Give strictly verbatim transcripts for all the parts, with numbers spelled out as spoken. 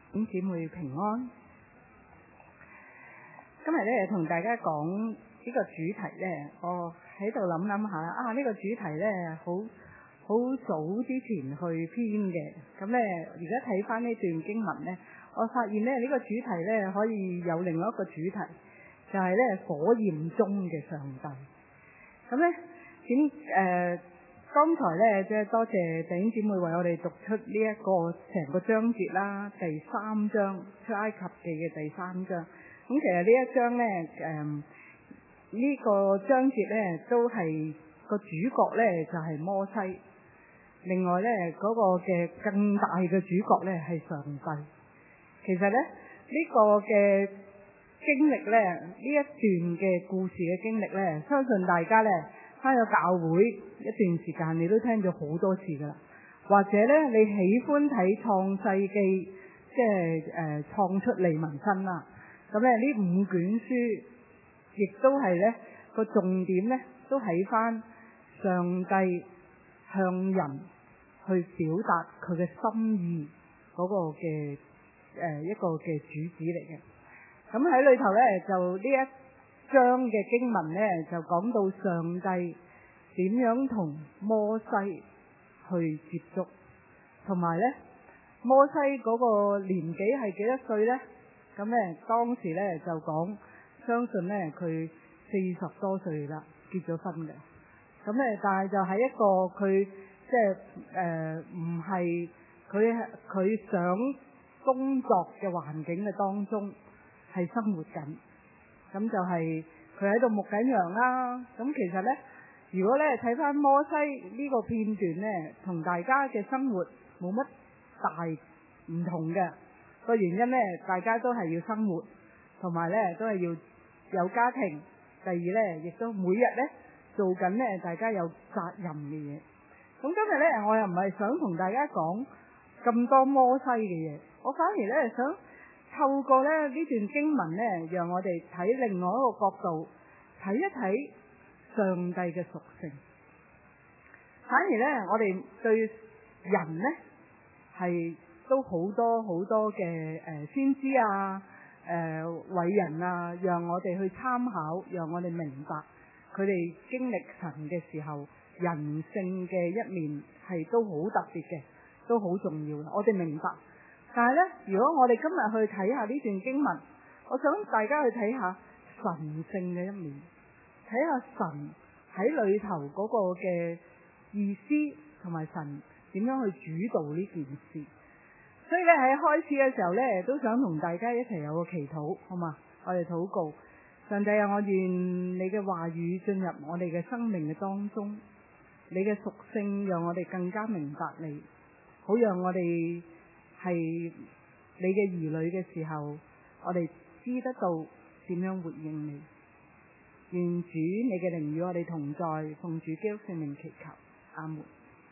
咁姊妹平安。今日咧同大家講呢個主題咧，我喺度諗諗下啊，呢、這個主題咧好好早之前去編嘅。咁咧而家睇翻呢段經文咧，我發現咧呢、這個主題咧可以有另外一個主題，就係、是、咧火焰中嘅上帝。咁咧點誒？剛才咧即係多謝弟兄姊妹為我哋讀出呢一個成個章節啦，第三章出埃及記嘅第三章。咁其實呢一章咧，誒、嗯、呢、這個章節咧都係個主角咧就係、是、摩西。另外咧嗰、那個嘅更大嘅主角咧係上帝。其實咧呢、這個嘅經歷咧，呢一段嘅故事嘅經歷咧，相信大家咧返咗教會一段時間，你都聽咗好多次噶啦。或者咧你喜歡睇創世記，即係誒創出利民申啦。咁咧呢五卷書，亦都係咧個重點咧，都喺翻上帝向人去表達佢嘅心意嗰個嘅誒、呃、一個嘅主旨嚟嘅。咁喺裏頭咧，就呢一章嘅經文咧，就講到上帝點樣同摩西去接觸，同埋咧摩西嗰個年紀係幾多歲咧？咁咧當時咧就講，相信咧佢四十多歲啦，結咗婚嘅。咁咧，但係就喺一個佢即係誒唔係佢佢想工作嘅環境嘅當中係生活緊。咁就係佢喺度牧緊羊啦。咁其實咧，如果咧睇翻摩西呢個片段咧，同大家嘅生活冇乜大唔同嘅。個原因咧，大家都係要生活，同埋咧都係要有家庭。第二咧，亦都每日咧做緊咧大家有責任嘅嘢。咁今日咧，我又唔係想同大家講咁多摩西嘅嘢，我反而咧想透過咧呢段經文咧，讓我哋睇另外一個角度，睇一睇上帝嘅屬性。反而咧，我哋對人咧係都好多好多嘅誒先知啊、誒、呃、偉人啊，讓我哋去參考，讓我哋明白佢哋經歷神嘅時候，人性嘅一面係都好特別嘅，都好重要嘅。我哋明白，但係咧，如果我哋今日去睇下呢段經文，我想大家去睇下神性嘅一面，睇下神喺裏頭嗰個嘅意思，同埋神點樣去主導呢件事。所以咧喺開始嘅時候咧，都想同大家一齊有個祈禱，好嘛？我哋禱告，上帝啊，我願你嘅話語進入我哋嘅生命嘅當中，你嘅屬性讓我哋更加明白你，好讓我哋係你嘅兒女嘅時候，我哋知得到點樣回應你。願主你嘅靈與我哋同在，奉主基督聖名祈求，阿門。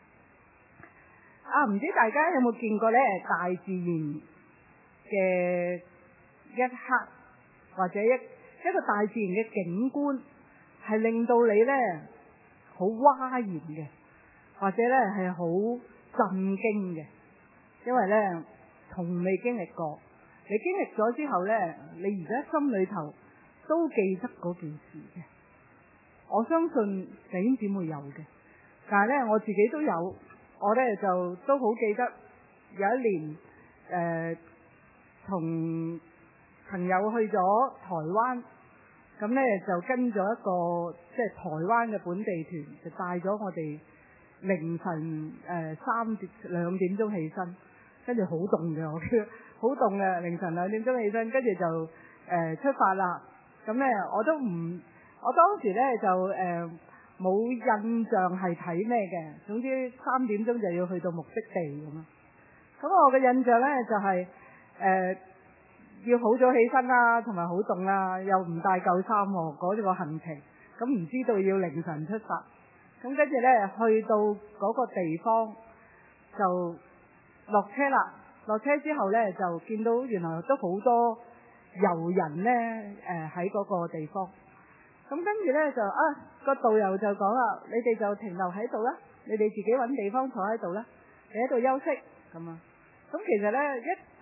啊，唔知大家有冇見過咧大自然嘅一刻，或者一一個大自然嘅景觀，係令到你咧好嘩然嘅，或者咧係好震驚嘅，因為咧從未經歷過。你經歷咗之後咧，你而家心裏頭都記得嗰件事嘅。我相信弟兄姊妹有嘅，但係咧我自己都有。我咧就都好記得有一年誒同、呃、朋友去咗台灣，咁咧就跟咗一個即係台灣嘅本地團，就帶咗我哋凌晨誒三點兩點鐘起身，跟住好凍嘅，我記得好凍嘅，凌晨兩點鐘起身，跟住就誒、呃、出發啦。咁咧我都唔，我當時咧就誒。呃冇印象係睇咩嘅，總之三點鐘就要去到目的地咁啊。咁我嘅印象咧就係、是、誒、呃、要好早起身啦，同埋好凍啦，又唔帶夠衫喎，嗰個行程。咁唔知道要凌晨出發，咁跟住咧去到嗰個地方就落車啦。落車之後咧就見到原來都好多遊人咧誒喺嗰個地方。咁跟住咧就啊個導遊就講啦，你哋就停留喺度啦，你哋自己揾地方坐喺度啦，你喺度休息咁啊。咁其實咧一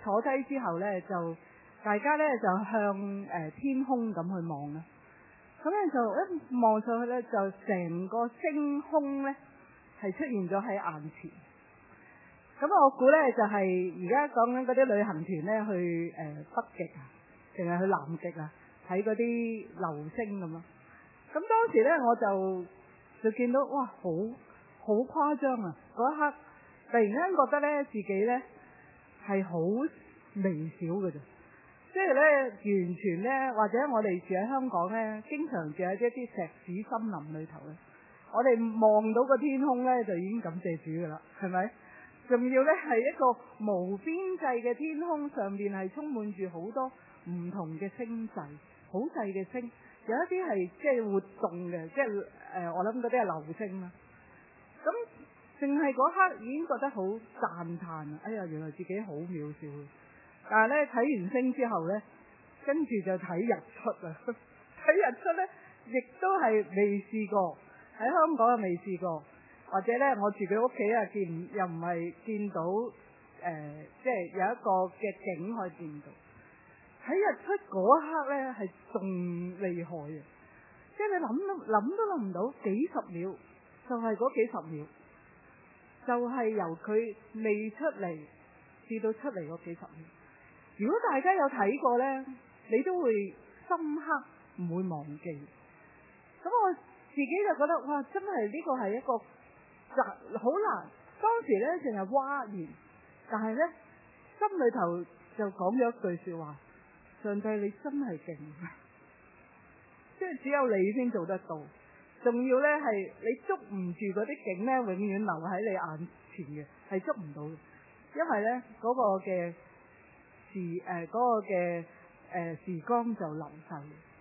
坐低之後咧，就大家咧就向誒、呃、天空咁去望啦。咁咧就一望上去咧，就成個星空咧係出現咗喺眼前。咁我估咧就係而家講緊嗰啲旅行團咧去誒、呃、北極啊，定係去南極啊，睇嗰啲流星咁咯。咁當時咧我就就見到哇，好好誇張啊！嗰一刻突然間覺得咧自己咧係好微小嘅啫。即係咧，完全咧，或者我哋住喺香港咧，經常住喺一啲石屎森林裏頭咧，我哋望到個天空咧，就已經感謝主噶啦，係咪？仲要咧係一個無邊際嘅天空，上邊係充滿住好多唔同嘅星際，好細嘅星，有一啲係即係活動嘅，即係誒、呃，我諗嗰啲係流星啦。咁淨係嗰刻已經覺得好讚嘆啊！哎呀，原來自己好渺小。但係咧睇完星之後咧，跟住就睇日出啊！睇日出咧，亦都係未試過，喺香港又未試過，或者咧我住佢屋企啊，見又唔係見到誒，即係有一個嘅景可以見到。睇日出嗰一刻咧係仲厲害啊！即係你諗都諗都諗唔到，幾十秒就係嗰幾十秒，就係由佢未出嚟至到出嚟嗰幾十秒。如果大家有睇過呢，你都會深刻唔會忘記。咁我自己就覺得哇，真係呢個係一個好難。當時呢淨係嘩然，但係呢心裏頭就講咗一句說話：上帝你真係勁，即係只有你先做得到。仲要呢係你捉唔住嗰啲景呢，永遠留喺你眼前嘅，係捉唔到嘅，因為呢嗰、嗰個嘅。時誒嗰個嘅誒時光就流逝，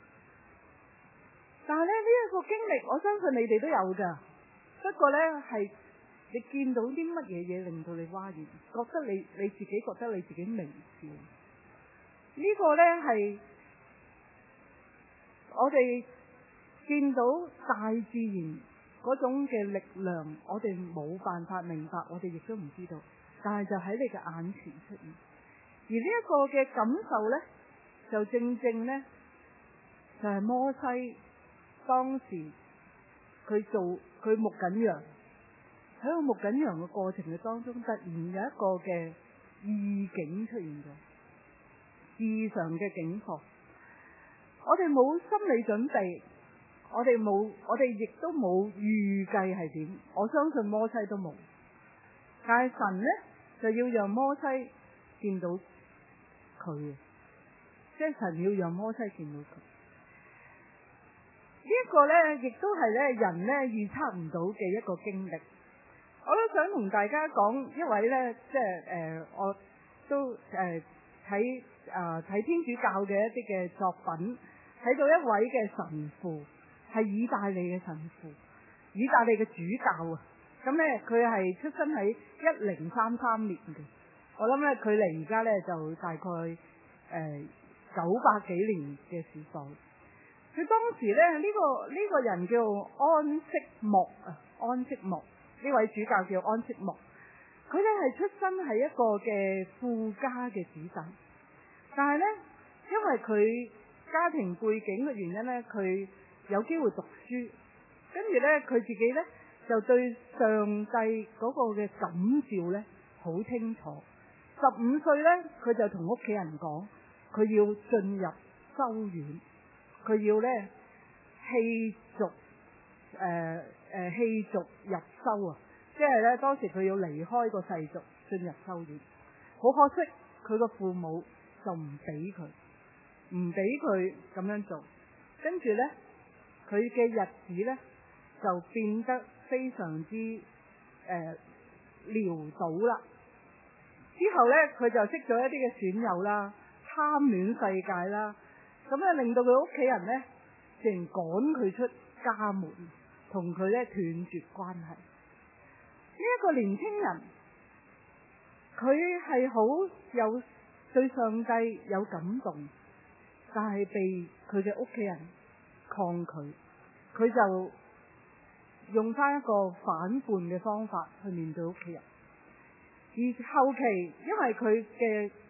但係咧呢一個經歷，我相信你哋都有噶。不過咧係你見到啲乜嘢嘢令到你嘩然，覺得你你自己覺得你自己微笑。呢個咧係我哋見到大自然嗰種嘅力量，我哋冇辦法明白，我哋亦都唔知道，但係就喺你嘅眼前出現。而呢一個嘅感受呢，就正正呢，就係、是、摩西當時佢做佢牧緊羊，喺個牧緊羊嘅過程嘅當中，突然有一個嘅異景出現咗，異常嘅景況。我哋冇心理準備，我哋冇，我哋亦都冇預計係點。我相信摩西都冇，但係神呢，就要讓摩西見到佢，即係神要讓摩西見到佢。呢一個咧，亦都係咧人咧預測唔到嘅一個經歷。我都想同大家講一位咧，即係誒，我都誒睇啊睇天主教嘅一啲嘅作品，睇到一位嘅神父係意大利嘅神父，意大利嘅主教啊。咁咧佢係出生喺一零三三年嘅。我諗咧，距離而家咧就大概誒九百幾年嘅時代。佢當時咧呢、這個呢、這個人叫安息莫啊，安息莫呢位主教叫安息莫。佢咧係出身係一個嘅富家嘅子弟，但係咧因為佢家庭背景嘅原因咧，佢有機會讀書，跟住咧佢自己咧就對上帝嗰個嘅感召咧好清楚。十五歲咧，佢就同屋企人講，佢要進入修院，佢要咧棄俗誒誒棄俗入修啊！即係咧當時佢要離開個世俗，進入修院。好可惜，佢個父母就唔俾佢，唔俾佢咁樣做。跟住咧，佢嘅日子咧就變得非常之誒潦倒啦。之後咧，佢就識咗一啲嘅損友啦，貪戀世界啦，咁咧令到佢屋企人咧，竟然趕佢出家門，同佢咧斷絕關係。呢、這、一個年輕人，佢係好有對上帝有感動，但係被佢嘅屋企人抗拒，佢就用翻一個反叛嘅方法去面對屋企人。而後期，因為佢嘅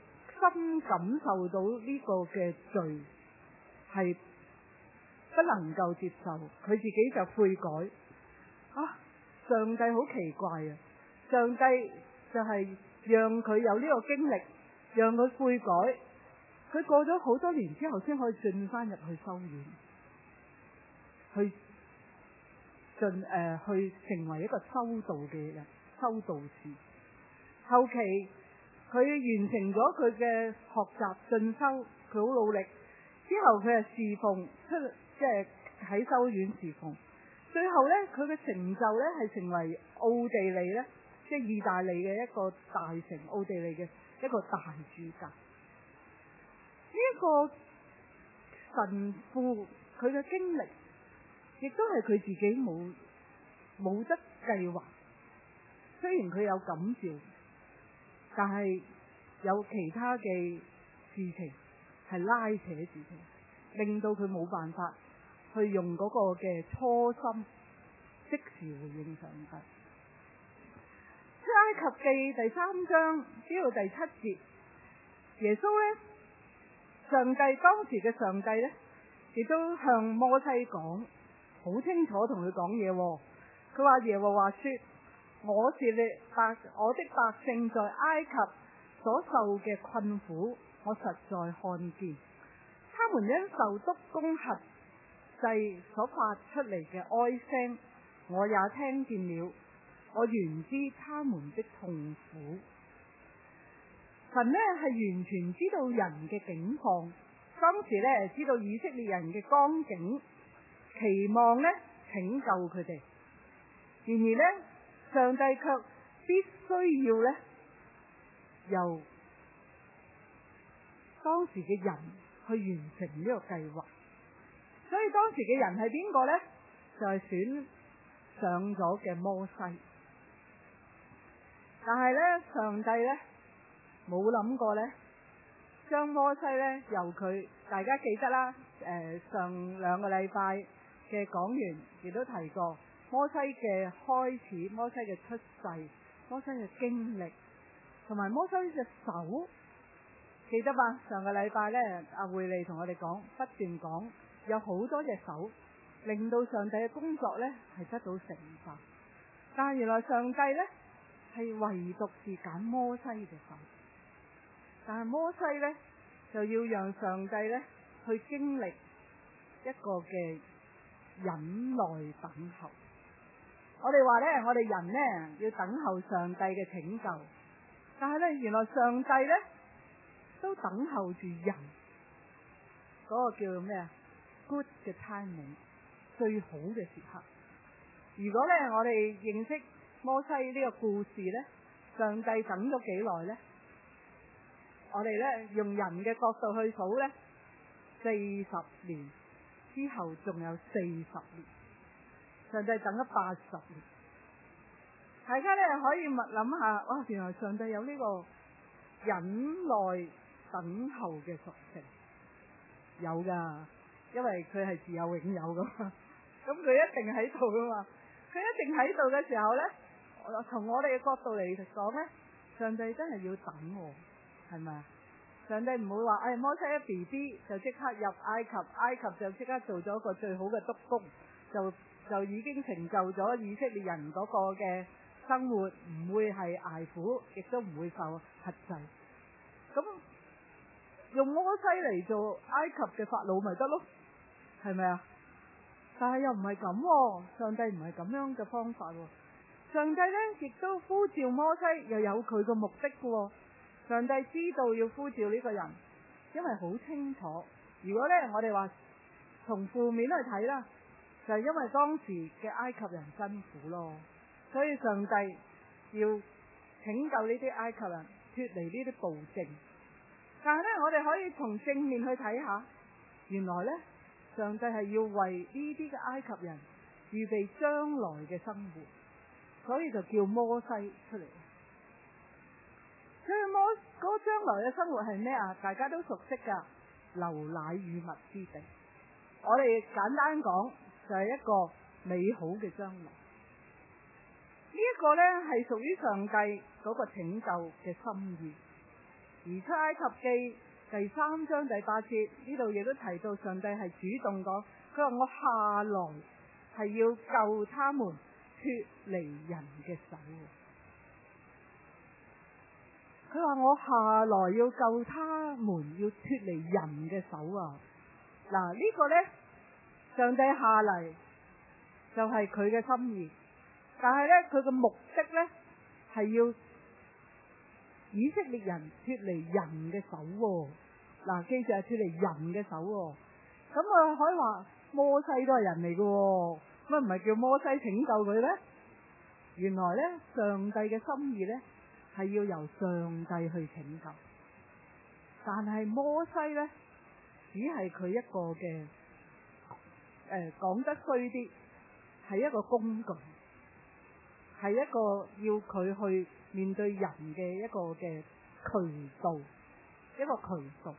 深感受到呢個嘅罪係不能夠接受，佢自己就悔改。啊，上帝好奇怪啊！上帝就係讓佢有呢個經歷，讓佢悔改。佢過咗好多年之後，先可以進翻入去修院，去進誒、呃、去成為一個修道嘅人，修道士。後期佢完成咗佢嘅學習進修，佢好努力。之後佢係侍奉出，即係喺修院侍奉。最後咧，佢嘅成就咧係成為奧地利咧，即係意大利嘅一個大城，奧地利嘅一個大主教。呢、這、一個神父佢嘅經歷，亦都係佢自己冇冇得計劃。雖然佢有感召，但係有其他嘅事情係拉扯住佢，令到佢冇辦法去用嗰個嘅初心即時回應上帝。出埃及記第三章呢度第七節，耶穌咧，上帝當時嘅上帝咧，亦都向摩西講，好清楚同佢講嘢。佢話耶和華說：我是你百我的百姓在埃及所受嘅困苦，我實在看見，他們因受督工轄制所發出嚟嘅哀聲，我也聽見了。我原知他們的痛苦。神呢係完全知道人嘅境況，當時呢知道以色列人嘅光景，期望呢拯救佢哋。然而呢，上帝卻必須要呢由當時嘅人去完成呢個計劃。所以當時嘅人係邊個呢？就係、是、選上咗嘅摩西。但係呢，上帝呢冇諗過呢，將摩西呢由佢，大家記得啦。誒、呃，上兩個禮拜嘅講員亦都提過摩西嘅開始，摩西嘅出世，摩西嘅經歷，同埋摩西嘅手，記得嘛？上個禮拜呢，阿慧利同我哋講，不斷講，有好多隻手，令到上帝嘅工作呢係得到成就。但係原來上帝呢係唯獨是揀摩西嘅手，但係摩西呢就要讓上帝呢去經歷一個嘅忍耐等候。我哋話呢，我哋人呢要等候上帝嘅拯救，但係呢，原來上帝呢都等候住人嗰個叫咩啊 good 嘅 timing， 最好嘅時刻。如果呢我哋認識摩西呢個故事呢，上帝等咗幾耐呢？我哋呢用人嘅角度去數呢，四十年之後仲有四十年，上帝等咗八十年。大家呢可以默諗下，哇！原來上帝有呢個忍耐等候嘅屬性，有噶，因為佢係自有永有噶嘛，咁佢一定喺度噶嘛，佢一定喺度嘅時候呢，從我哋嘅角度嚟講呢，上帝真係要等喎，係咪啊？上帝唔會話，哎，摩西一 B B 就即刻入埃及，埃及就即刻做咗一個最好嘅督工，就就已經成就咗以色列人嗰個嘅生活，唔會係捱苦，亦都唔會受轄制。咁用摩西嚟做埃及嘅法老咪得咯，係咪啊？但係又唔係咁，上帝唔係咁樣嘅方法。上帝呢亦都呼召摩西，又有佢個目的嘅。上帝知道要呼召呢個人，因為好清楚。如果呢我哋話從負面去睇啦，就係因為當時嘅埃及人辛苦咯，所以上帝要拯救呢啲埃及人脫離呢啲暴政。但係呢，我哋可以從正面去睇下，原來呢，上帝係要為呢啲嘅埃及人預備將來嘅生活，所以就叫摩西出嚟。所以摩嗰將來嘅生活係咩啊？大家都熟悉噶，流奶與蜜之地。我哋簡單講就係一個美好嘅將來。呢一個呢係屬於上帝嗰個拯救嘅心意。 而出埃及記第三章第八節呢度亦都提到上帝係主動講，佢話我下來係要救他們脫離人嘅手。佢話我下來要救他們要脫離人嘅手啊！嗱，呢個呢，上帝下嚟就係佢嘅心意，但係呢，佢嘅目的呢，係要以色列人脫離人嘅手喎。嗱，記住係脫離人嘅手喎。咁我可以話摩西都係人嚟嘅喎，乜唔係叫摩西拯救佢呢？原來呢，上帝嘅心意呢，係要由上帝去拯救，但係摩西呢，只係佢一個嘅誒講得衰啲，係一個工具，係一個要佢去面對人嘅一個嘅渠道，一個渠道。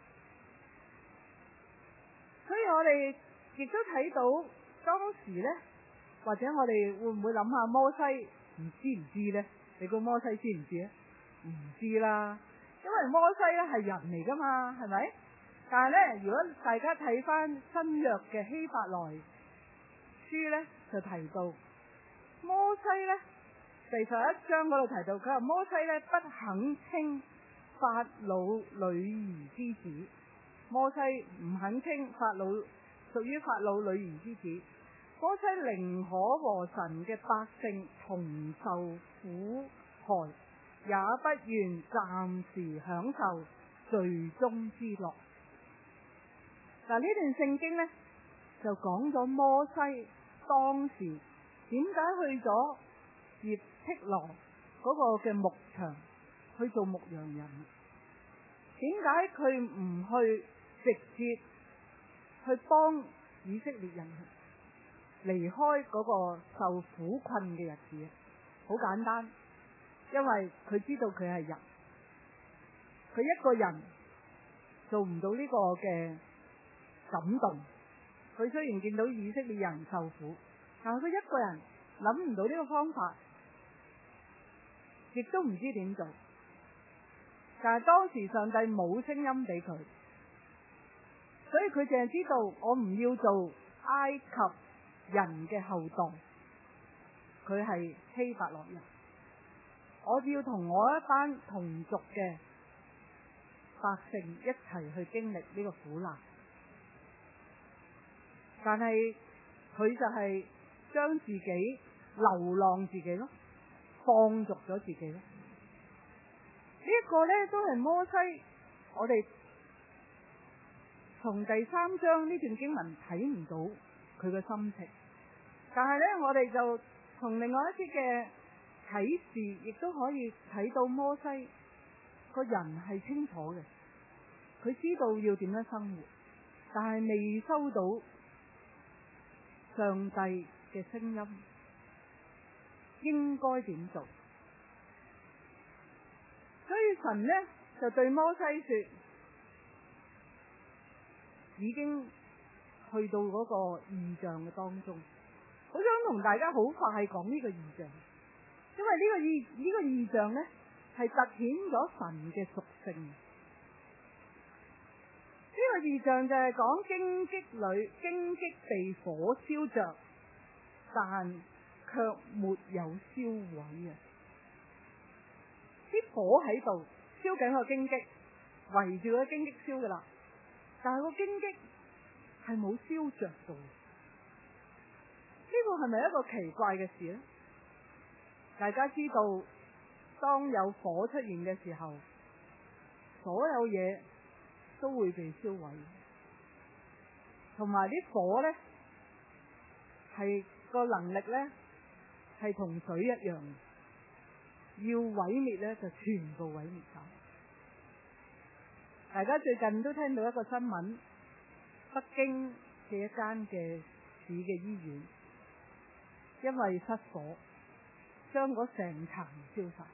所以我哋亦都睇到當時呢，或者我哋會唔會諗下摩西唔知唔知呢？你估摩西知唔知呢？唔知啦，因為摩西咧係人嚟噶嘛，係咪？但係咧，如果大家睇翻新約嘅希伯來書咧，就提到摩西咧，第十一章嗰度提到，佢話摩西咧不肯稱法老女兒之子，摩西唔肯稱法老屬於法老女兒之子，摩西寧可和神嘅百姓同受苦害，也不願暫時享受罪中之樂。嗱，呢段聖經呢，就講咗摩西當時點解去咗葉忒羅嗰個嘅牧場去做牧羊人？點解佢唔去直接去幫以色列人離開嗰個受苦困嘅日子？好簡單。因為佢知道佢係人，佢一個人做唔到呢個嘅感動。佢雖然見到以色列人受苦，但係佢一個人諗唔到呢個方法，亦都唔知點做。但係當時上帝冇聲音俾佢，所以佢淨係知道我唔要做埃及人嘅後代，佢係希伯來人。我要同我一班同族嘅百姓一齊去經歷呢個苦難，但係佢就係將自己流浪自己咯，放逐咗自己咯。呢一個呢都係摩西，我哋從第三章呢段經文睇唔到佢嘅心情，但係呢，我哋就從另外一啲嘅啟示亦都可以睇到摩西個人係清楚嘅，佢知道要點樣生活，但係未收到上帝嘅聲音，應該點做？所以神呢就對摩西說，已經去到嗰個異象嘅當中，好想同大家好快講呢個異象。因為呢個異呢個異象呢，係凸顯咗神嘅屬性。呢個異象就係講荊棘裏荊棘被火燒着，但卻沒有燒毀啊！啲火喺度燒緊個荊棘，圍住個荊棘燒噶啦，但係個荊棘係冇燒着到。呢個係咪一個奇怪嘅事呢？大家知道，當有火出現嘅時候，所有嘢都會被燒毀，同埋啲火呢，係個能力呢，係同水一樣，要毀滅呢，就全部毀滅晒。大家最近都聽到一個新聞，北京嘅一間嘅市嘅醫院，因為失火，將嗰成層燒晒。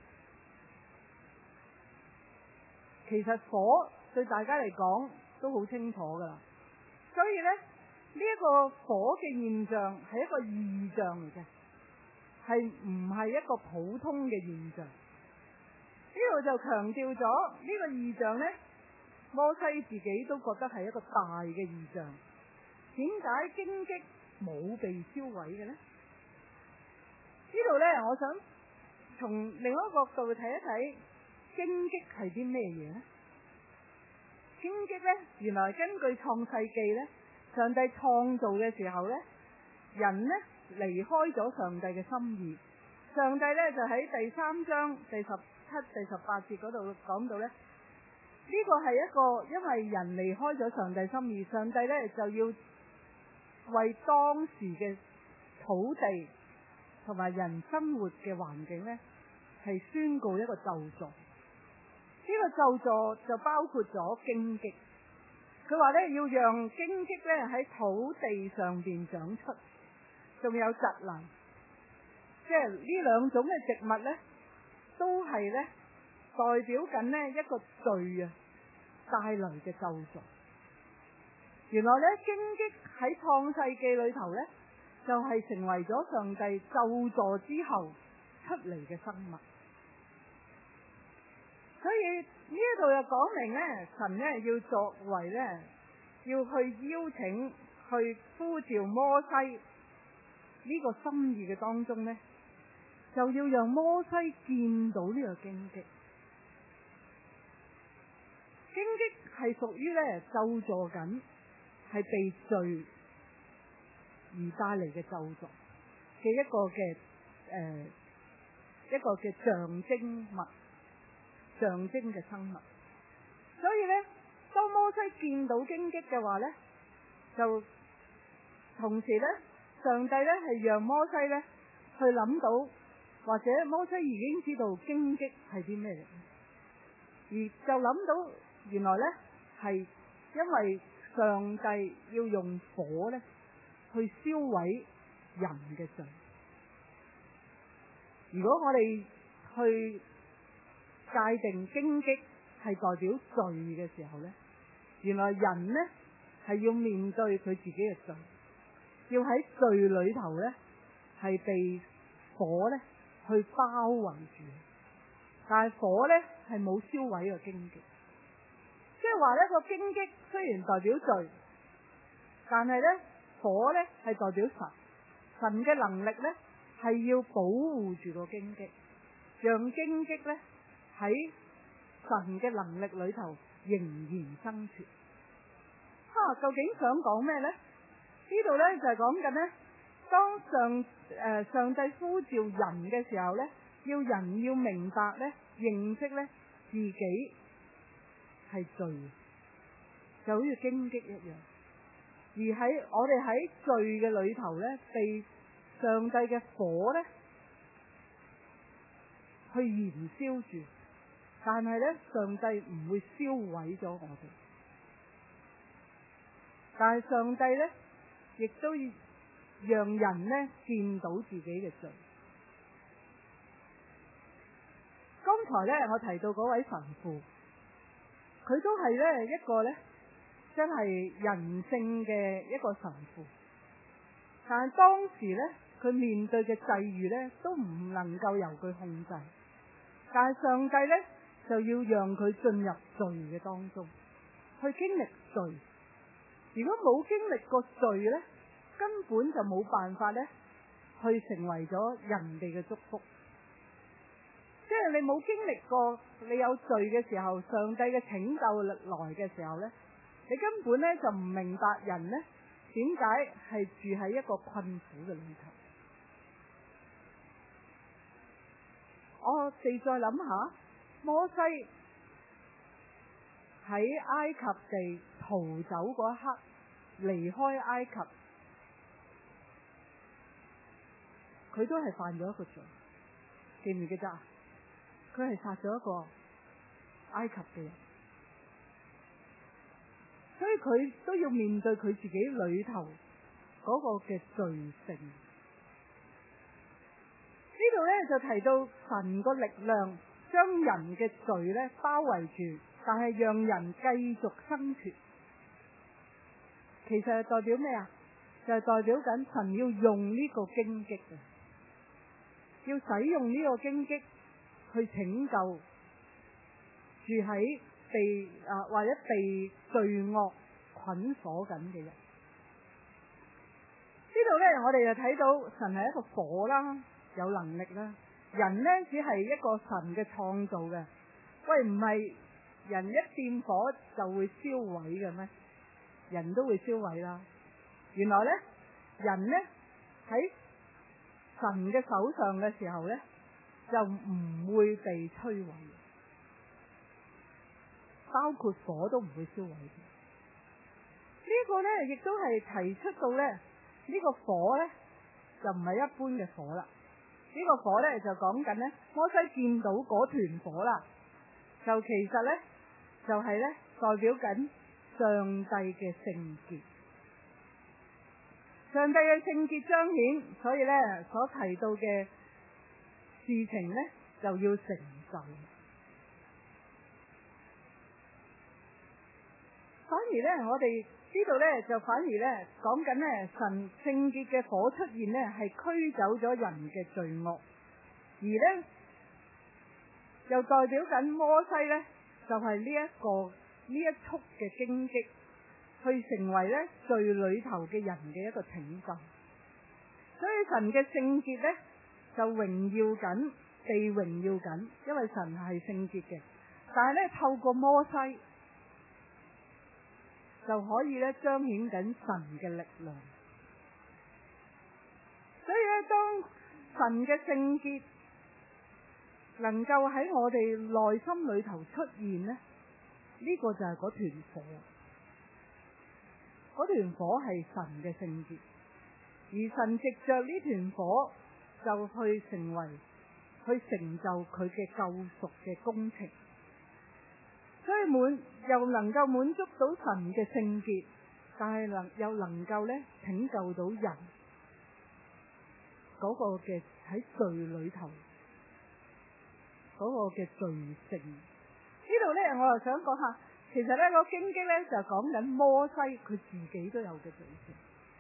其實火對大家嚟講都好清楚噶啦，所以呢，呢一個火嘅現象係一個異象嚟嘅，係唔係一個普通嘅現象？ 呢度就強調咗呢個異象呢，摩西自己都覺得係一個大嘅異象。點解荊棘冇被燒毀嘅呢？呢度呢，我想從另一個角度睇一睇荊棘係啲咩嘢呢？荊棘呢，原來根據創世記呢，上帝創造嘅時候呢，人呢離開咗上帝嘅心意。上帝呢就喺第三章第十七、第十八節嗰度講到呢，呢個係一個因為人離開咗上帝心意，上帝呢就要為當時嘅土地同埋人生活嘅環境呢，係宣告一個咒詛。呢個咒詛就包括咗荊棘。佢話呢，要讓荊棘呢喺土地上邊長出，仲有蒺藜，即係呢兩種嘅植物呢，都係呢代表緊呢一個罪啊帶來嘅咒詛。原來呢，荊棘喺創世記裏頭呢，就係、是、成為咗上帝咒詛之後出嚟嘅生物。所以呢一度又講明呢，神呢要作為呢，要去邀請去呼召摩西呢個心意嘅當中呢，就要讓摩西見到呢個荊棘。荊棘係屬於呢咒詛緊，係被罪而帶嚟嘅咒詛嘅一個嘅誒、呃、一個嘅象徵物，象徵嘅生物。所以呢，當摩西見到荊棘嘅話呢，就同時呢，上帝呢係讓摩西呢去諗到，或者摩西已經知道荊棘係啲咩嚟，而就諗到原來呢係因為上帝要用火呢去燒毀人嘅罪。如果我哋去界定荊棘係代表罪嘅時候呢，原來人呢係要面對佢自己嘅罪，要喺罪裏頭呢係被火呢去包圍住。但係火呢係冇燒毀個荊棘，即係話呢個荊棘雖然代表罪，但係呢火呢係代表神，神嘅能力呢係要保護住個荊棘，讓荊棘呢喺神嘅能力裏頭仍然生存。啊，究竟想講咩呢？呢度呢就係講緊呢，當上誒、呃、上帝呼召人嘅時候呢，要人要明白呢，認識呢自己係罪，就好似荊棘一樣。而喺我哋喺罪嘅裏頭呢，被上帝嘅火呢去燃燒住，但係呢，上帝唔會燒毀咗我哋。但係上帝呢，亦都要讓人呢見到自己嘅罪。剛才呢，我提到嗰位神父，佢都係呢一個呢真係人性嘅一個神父，但係當時呢，佢面對嘅際遇呢都唔能夠由佢控制，但係上帝呢，就要讓佢進入罪嘅當中，去經歷罪。如果冇經歷過罪呢，根本就冇辦法呢去成為咗人哋嘅祝福。即係你冇經歷過你有罪嘅時候，上帝嘅拯救來嘅時候呢，你根本呢就唔明白人呢點解係住喺一個困苦嘅裏頭。我哋再諗下，摩西喺埃及地逃走嗰一刻，離開埃及，佢都係犯咗一個罪，記唔記得啊？佢係殺咗一個埃及嘅人，所以佢都要面對佢自己裏頭嗰個嘅罪性。呢度咧就提到神個力量將人嘅罪咧包圍住，但係讓人繼續生存。其實係代表咩啊？就係、是、代表緊神要用呢個荊棘嘅，要使用呢個荊棘去拯救住喺被啊或者被罪惡捆鎖緊嘅人。呢度咧，我哋就睇到神係一個火啦，有能力啦。人咧只係一個神嘅創造嘅。喂，唔係人一掂火就會燒毀嘅咩？人都會燒毀啦。原來咧，人咧喺神嘅手上嘅時候咧，就唔會被摧毀，包括火都唔會燒毀。呢個咧亦都係提出到咧，呢個火咧就唔係一般嘅火啦。呢個火咧就講緊咧，摩西見到嗰團火啦，就其實咧就係咧代表緊上帝嘅聖潔。上帝嘅聖潔彰顯，所以咧所提到嘅事情咧就要成就。反而咧，我哋呢度咧就反而咧講緊咧神聖潔嘅火出現咧，係驅走咗人嘅罪惡，而咧又代表緊摩西咧就係呢一個呢一束嘅荊棘，去成為咧罪裏頭嘅人嘅一個拯救。所以神嘅聖潔咧就榮耀緊，被榮耀緊，因為神係聖潔嘅。但係咧透過摩西就可以咧彰顯緊神嘅力量。所以咧，當神嘅聖潔能夠喺我哋內心裏頭出現咧，呢個就係嗰團火。嗰團火係神嘅聖潔，而神藉着呢團火就去成為去成就佢嘅救贖嘅工程。所以滿又能夠滿足到神嘅聖潔，但係能又能夠咧拯救到人嗰個嘅喺罪裏頭嗰個嘅罪性。呢度咧我又想講下，其實咧個荊棘咧就講緊摩西佢自己都有嘅罪性。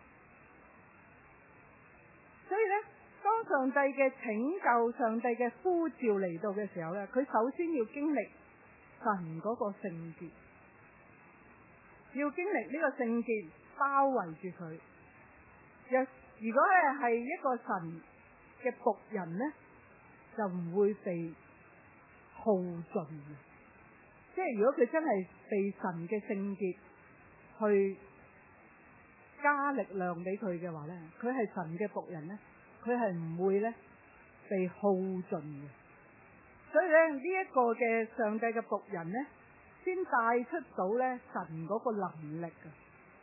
所以咧，當上帝嘅拯救、上帝嘅呼召嚟到嘅時候咧，佢首先要經歷神嗰個聖潔，要經歷呢個聖潔包圍住佢。若如果咧係一個神嘅僕人咧，就唔會被耗盡。即係如果佢真係被神嘅聖潔去加力量俾佢嘅話咧，佢係神嘅僕人咧，佢係唔會咧被耗盡嘅。所以咧呢一個嘅上帝嘅僕人咧，先帶出到咧神嗰個能力啊！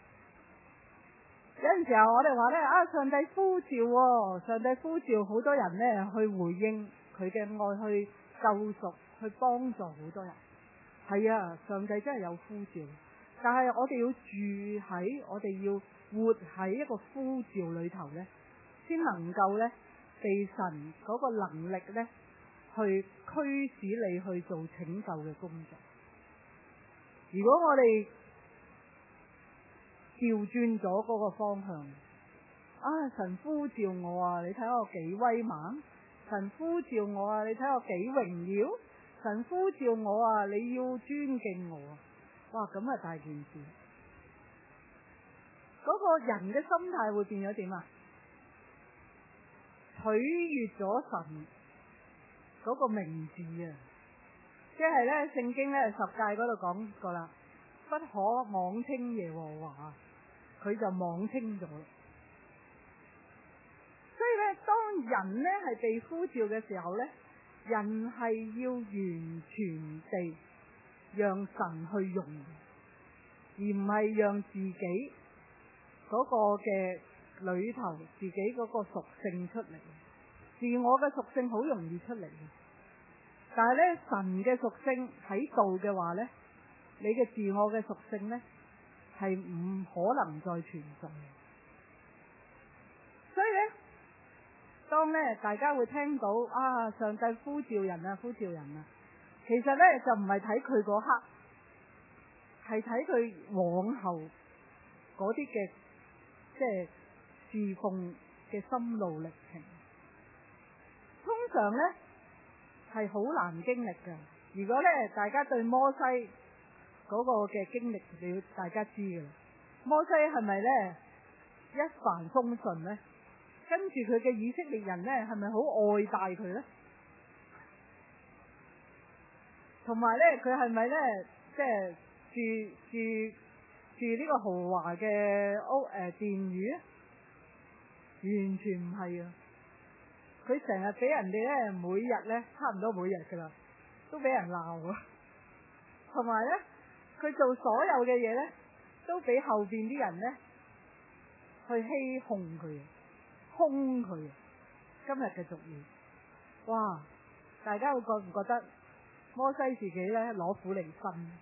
有陣時候我哋話咧啊，上帝呼召喎，上帝呼召好多人咧去回應佢嘅愛，去救贖，去幫助好多人。係啊，上帝真係有呼召，但係我哋要住喺，我哋要活喺一個呼召裏頭咧，先能夠咧被神嗰個能力咧去驅使你去做拯救嘅工作。如果我哋調轉咗嗰個方向，啊神呼召我啊，你睇我幾威猛；神呼召我啊，你睇我幾榮耀；神呼召我啊，你要尊敬我啊！哇，咁啊大件事。嗰個人嘅心態會變咗點啊？取悅咗神嗰個名字啊！即係咧聖經咧十誡嗰度講過啦，不可妄稱耶和華，佢就妄稱咗。所以咧，當人咧係被呼召嘅時候咧，人係要完全地讓神去用，而唔係讓自己嗰個嘅裏頭自己嗰個屬性出嚟。自我嘅屬性好容易出嚟，但係咧神嘅屬性喺度嘅話咧，你嘅自我嘅屬性咧係唔可能再存在。所以咧，當咧大家會聽到啊上帝呼召人啊呼召人啊，其實咧就唔係睇佢嗰刻，係睇佢往後嗰啲嘅即係侍奉嘅心路歷程。通常咧係好難經歷嘅， 如果咧大家對摩西嗰個嘅經歷，你要大家知嘅啦。摩西係咪咧一帆風順咧？跟住佢嘅以色列人咧，係咪好愛戴佢咧？同埋咧，佢係咪咧即係住住住呢個豪華嘅屋誒殿宇咧？完全唔係啊！佢成日俾人哋咧，每日咧差唔多每日噶啦，都俾人鬧啊！同埋咧，佢做所有嘅嘢咧，都俾後邊啲人咧去欺哄佢，兇佢。今日嘅俗語，哇！大家會覺唔覺得摩西自己咧攞苦嚟辛？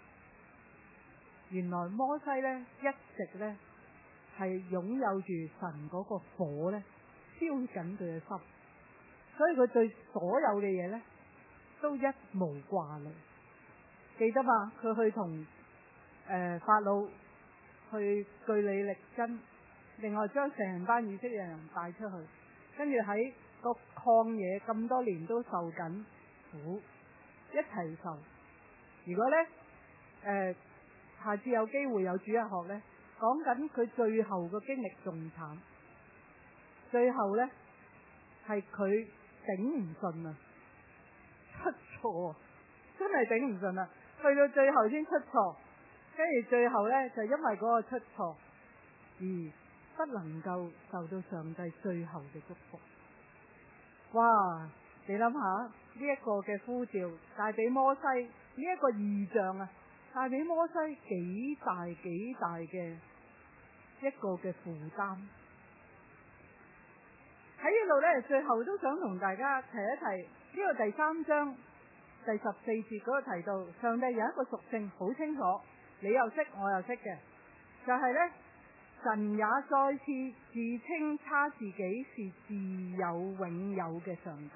原來摩西咧一直咧係擁有住神嗰個火咧燒緊佢嘅心，所以佢對所有嘅嘢咧都一無掛慮。記得嘛？佢去同誒、呃、法老去據理力爭，另外將成班以色列人帶出去，跟住喺個曠野咁多年都受緊苦，一齊受。如果咧誒、呃、下次有機會有主日學咧，講緊佢最後個經歷仲慘，最後咧係佢頂唔順啊，出錯，真係頂唔順啊！去到最後先出錯，跟住最後咧就因為嗰個出錯而不能夠受到上帝最後嘅祝福。哇！你諗下呢一個嘅呼召帶俾摩西呢一個異象啊，帶俾摩西幾大幾大嘅一個嘅負擔。喺呢度咧，最後都想同大家提一提呢個第三章第十四節嗰個提到，上帝有一個屬性好清楚，你又識我又識嘅，就係咧神也再次自稱他自己是自有永有嘅上帝。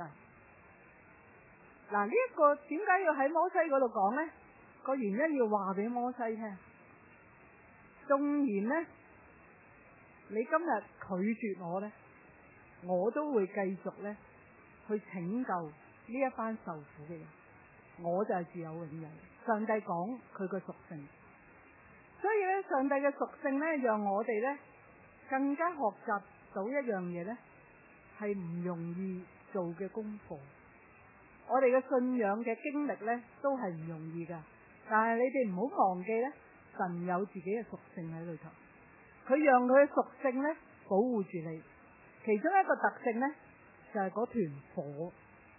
嗱，呢一個點解要喺摩西嗰度講呢？個原因要話俾摩西聽。縱然呢，你今日拒絕我呢，我都會繼續呢去拯救呢一班受苦嘅人。我就係自有永有。上帝講佢個屬性，所以咧上帝嘅屬性咧，讓我哋咧更加學習到一樣嘢咧，係唔容易做嘅功課。我哋嘅信仰嘅經歷咧，都係唔容易噶。但係你哋唔好忘記咧，神有自己嘅屬性喺裏頭，佢讓佢嘅屬性咧保護住你。其中一個特性咧，就係嗰團火。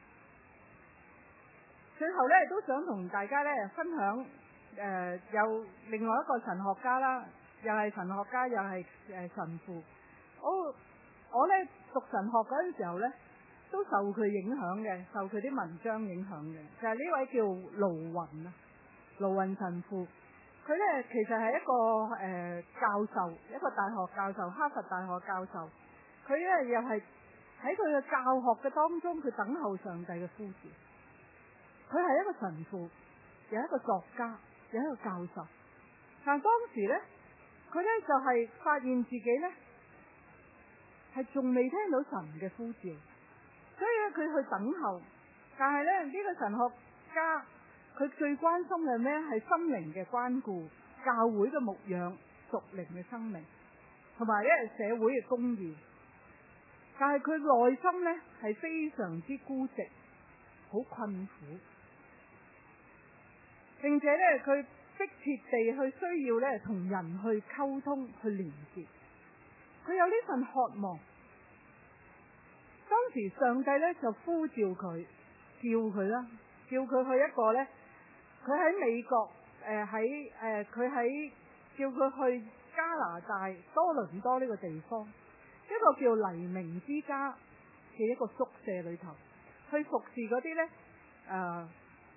最後咧都想同大家咧分享，誒、呃、有另外一個神學家啦，又係神學家又係誒神父。我我咧讀神學嗰陣時候咧，都受佢影響嘅，受佢啲文章影響嘅，就係、是、呢位叫盧雲啊，盧雲神父。佢咧其實係一個誒、呃、教授，一個大學教授，哈佛大學教授。佢咧又係喺佢嘅教學嘅當中，佢等候上帝嘅呼召。佢係一個神父，又一個作家，又一個教授。但當時咧，佢咧就係、是、發現自己咧係仲未聽到神嘅呼召，所以咧佢去等候。但係咧呢、這個神學家佢最關心嘅咩？係心靈嘅關顧、教會嘅牧養、屬靈嘅生命，同埋咧社會嘅公義。但係佢內心咧係非常之孤寂，好困苦。並且咧，佢迫切地去需要咧，同人去溝通、去連結。佢有呢份渴望。當時上帝咧就呼召佢，叫佢啦，叫佢去一個咧，佢喺美國誒喺誒佢喺叫佢去加拿大多倫多呢個地方，一個叫黎明之家嘅一個宿舍裏頭，去服侍嗰啲咧誒。呃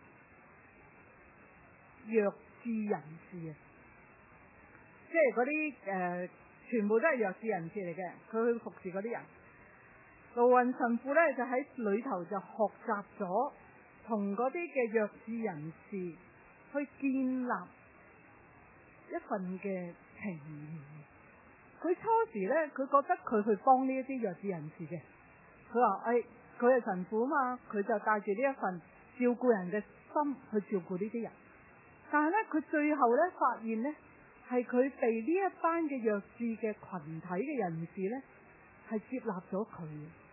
弱智人士啊，即係嗰啲誒，全部都係弱智人士嚟嘅。佢去服侍嗰啲人。盧雲神父咧就喺裏頭就學習咗同嗰啲嘅弱智人士去建立一份嘅情誼。佢初時咧，佢覺得佢去幫呢一啲弱智人士嘅。佢話：誒，佢係神父啊嘛，佢就帶住呢一份照顧人嘅心去照顧呢啲人。但係咧，佢最後咧發現咧，係佢被呢一班嘅弱智嘅群體嘅人士咧，係接納咗佢。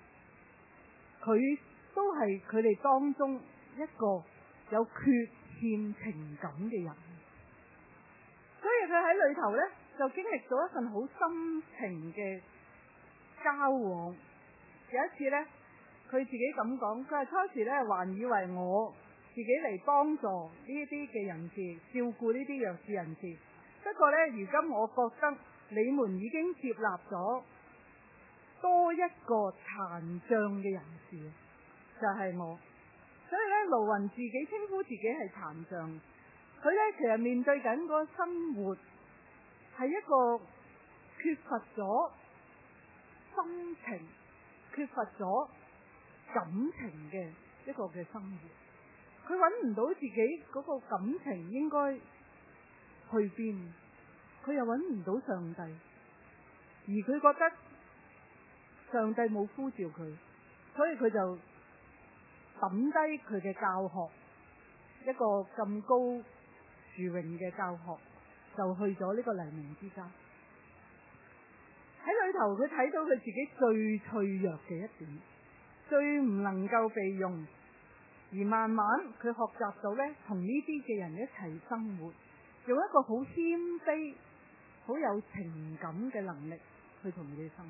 佢都係佢哋當中一個有缺欠情感嘅人，所以佢喺裏頭咧就經歷咗一份好深情嘅交往。有一次咧，佢自己咁講，佢話初時咧還以為我自己嚟幫助呢啲嘅人士，照顧呢啲弱智人士。不過咧，如今我覺得你們已經接納咗多一個殘障嘅人士，就係我。所以咧，盧雲自己稱呼自己係殘障。佢咧其實面對緊個生活係一個缺乏咗心情、缺乏咗感情嘅一個嘅生活。佢揾唔到自己嗰個感情應該去邊，佢又揾唔到上帝，而佢覺得上帝冇呼召佢，所以佢就抌低佢嘅教學，一個咁高殊榮嘅教學，就去咗呢個黎明之家。喺裏頭佢睇到佢自己最脆弱嘅一點，最唔能夠被用，而慢慢佢學習到咧，同呢啲嘅人一齊生活，用一個好謙卑、好有情感嘅能力去同佢哋生活。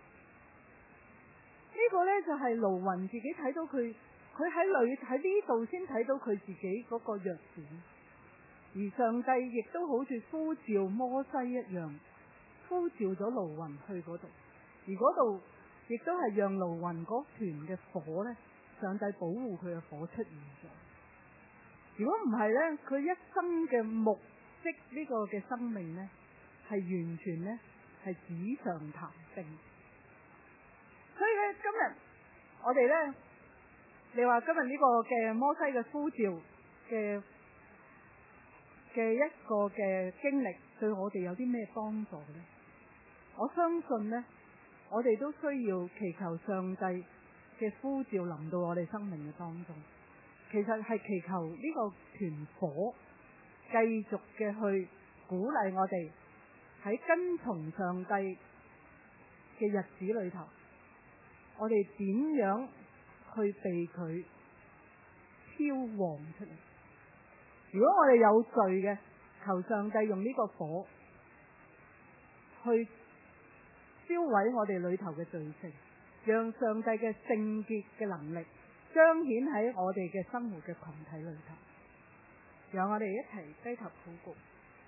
呢個咧就係盧雲自己睇到佢。佢喺裏喺呢度先睇到佢自己嗰個弱點，而上帝亦都好似呼召摩西一樣，呼召咗盧雲去嗰度，而嗰度亦都係讓盧雲嗰團嘅火咧，上帝保護佢嘅火出現咗。如果唔係咧，佢一生嘅目的呢個嘅生命咧，係完全咧係紙上談兵。所以咧，今日我哋咧。你話今日呢個嘅摩西嘅呼召嘅嘅一個嘅經歷，對我哋有啲咩幫助呢？我相信呢，我哋都需要祈求上帝嘅呼召臨到我哋生命嘅當中。其實係祈求呢個團火繼續嘅去鼓勵我哋喺跟從上帝嘅日子裏頭，我哋點樣去被佢挑旺出嚟。如果我哋有罪嘅，求上帝用呢個火去燒毀我哋裏頭嘅罪性，讓上帝嘅聖潔嘅能力彰顯喺我哋嘅生活嘅群體裏頭。讓我哋一齊低頭禱告。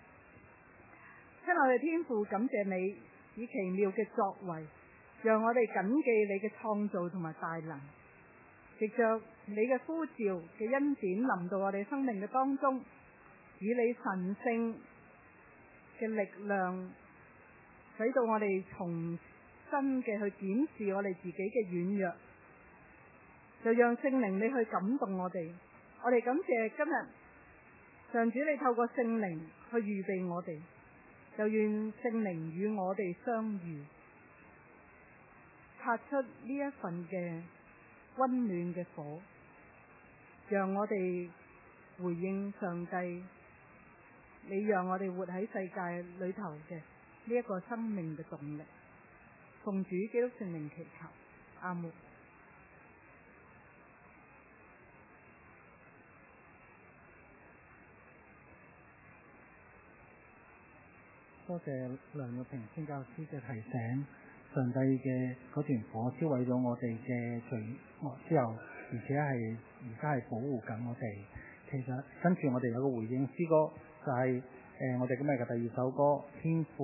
親愛嘅天父，感謝你以奇妙嘅作為，讓我哋謹記你嘅創造同埋大能。藉着你嘅呼召嘅恩典臨到我哋生命嘅當中，以你神聖嘅力量，使到我哋重新嘅去檢視我哋自己嘅軟弱，就讓聖靈你去感動我哋。我哋感謝今日上主你透過聖靈去預備我哋，就願聖靈與我哋相遇，擦出呢一份嘅溫暖嘅火，讓我哋回應上帝，你讓我哋活喺世界裏頭嘅呢一個生命嘅動力。奉主基督聖名祈求，阿門。 多謝梁玉平宣教師嘅提醒。上帝嘅嗰團火燒毀咗我哋嘅罪惡之後，而且係而家係保護緊我哋。其實跟住我哋有個回應詩歌，就係、是、誒、呃、我哋今日嘅第二首歌《天父》。